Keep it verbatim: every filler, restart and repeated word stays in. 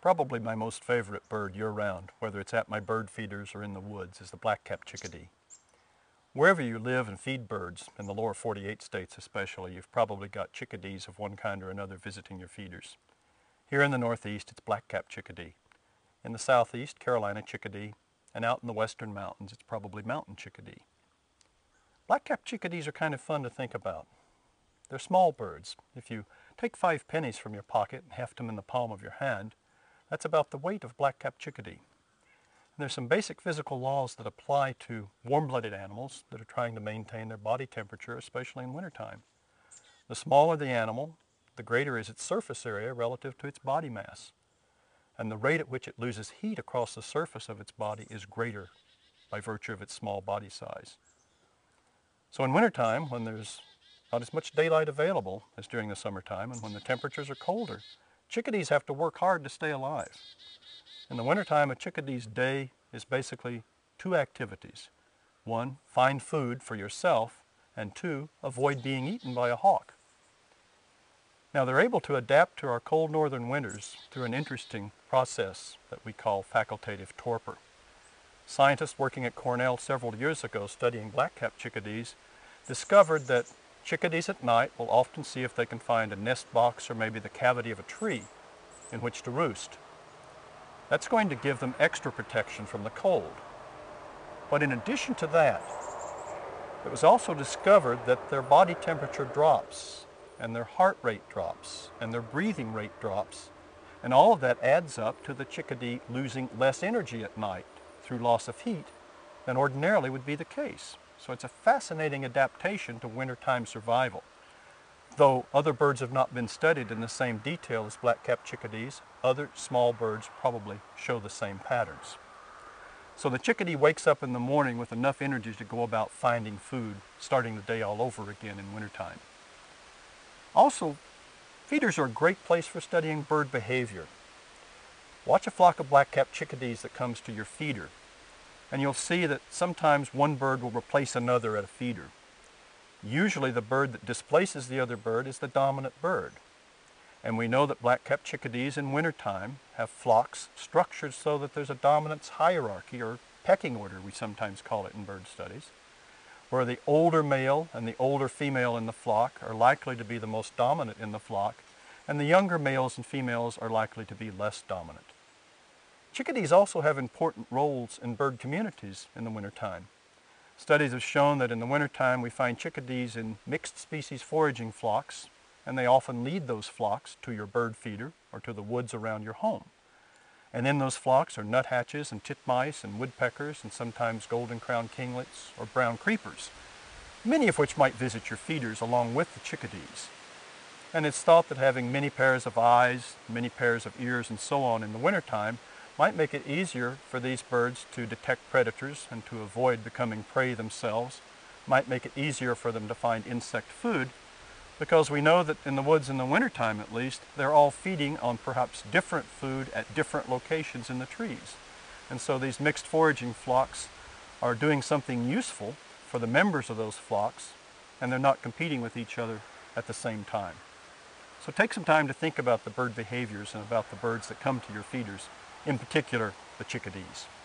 Probably my most favorite bird year-round, whether it's at my bird feeders or in the woods, is the black-capped chickadee. Wherever you live and feed birds, in the lower forty-eight states especially, you've probably got chickadees of one kind or another visiting your feeders. Here in the Northeast, it's black-capped chickadee. In the Southeast, Carolina chickadee, and out in the western mountains, it's probably mountain chickadee. Black-capped chickadees are kind of fun to think about. They're small birds. If you take five pennies from your pocket and heft them in the palm of your hand, that's about the weight of black-capped chickadee. And there's some basic physical laws that apply to warm-blooded animals that are trying to maintain their body temperature, especially in wintertime. The smaller the animal, the greater is its surface area relative to its body mass. And the rate at which it loses heat across the surface of its body is greater by virtue of its small body size. So in wintertime, when there's not as much daylight available as during the summertime, and when the temperatures are colder, chickadees have to work hard to stay alive. In the wintertime, a chickadee's day is basically two activities. One, find food for yourself, and two, avoid being eaten by a hawk. Now, they're able to adapt to our cold northern winters through an interesting process that we call facultative torpor. Scientists working at Cornell several years ago studying black-capped chickadees discovered that chickadees at night will often see if they can find a nest box or maybe the cavity of a tree in which to roost. That's going to give them extra protection from the cold. But in addition to that, it was also discovered that their body temperature drops, and their heart rate drops, and their breathing rate drops, and all of that adds up to the chickadee losing less energy at night through loss of heat than ordinarily would be the case. So it's a fascinating adaptation to wintertime survival. Though other birds have not been studied in the same detail as black-capped chickadees, other small birds probably show the same patterns. So the chickadee wakes up in the morning with enough energy to go about finding food, starting the day all over again in wintertime. Also, feeders are a great place for studying bird behavior. Watch a flock of black-capped chickadees that comes to your feeder, and you'll see that sometimes one bird will replace another at a feeder. Usually the bird that displaces the other bird is the dominant bird. And we know that black-capped chickadees in wintertime have flocks structured so that there's a dominance hierarchy, or pecking order we sometimes call it in bird studies, where the older male and the older female in the flock are likely to be the most dominant in the flock, and the younger males and females are likely to be less dominant. Chickadees also have important roles in bird communities in the wintertime. Studies have shown that in the wintertime we find chickadees in mixed species foraging flocks, and they often lead those flocks to your bird feeder or to the woods around your home. And in those flocks are nuthatches and titmice and woodpeckers and sometimes golden-crowned kinglets or brown creepers, many of which might visit your feeders along with the chickadees. And it's thought that having many pairs of eyes, many pairs of ears, and so on in the wintertime might make it easier for these birds to detect predators and to avoid becoming prey themselves, might make it easier for them to find insect food, because we know that in the woods in the wintertime at least, they're all feeding on perhaps different food at different locations in the trees. And so these mixed foraging flocks are doing something useful for the members of those flocks, and they're not competing with each other at the same time. So take some time to think about the bird behaviors and about the birds that come to your feeders, in particular the chickadees.